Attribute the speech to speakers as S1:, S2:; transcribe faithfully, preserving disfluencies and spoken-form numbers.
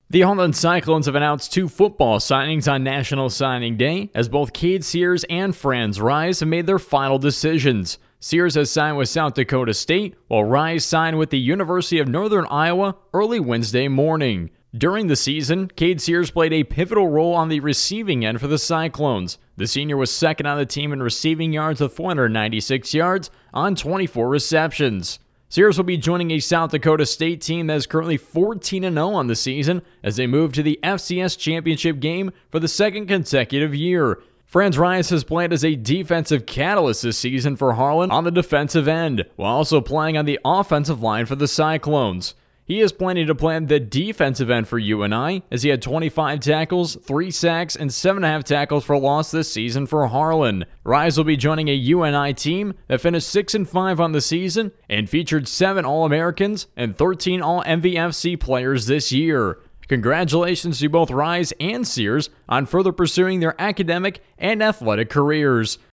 S1: The Harlan Cyclones have announced two football signings on National Signing Day, as both Cade Sears and Franz Rise have made their final decisions. Sears has signed with South Dakota State, while Rise signed with the University of Northern Iowa early Wednesday morning. During the season, Cade Sears played a pivotal role on the receiving end for the Cyclones. The senior was second on the team in receiving yards with four hundred ninety-six yards on twenty-four receptions. Sears will be joining a South Dakota State team that is currently fourteen and oh on the season as they move to the F C S championship game for the second consecutive year. Franz Rise has played as a defensive catalyst this season for Harlan on the defensive end, while also playing on the offensive line for the Cyclones. He is planning to play on the defensive end for U N I, as he had twenty-five tackles, three sacks, and seven point five tackles for loss this season for Harlan. Rise will be joining a U N I team that finished six and five on the season and featured seven All-Americans and thirteen All-M V F C players this year. Congratulations to both Rise and Sears on further pursuing their academic and athletic careers.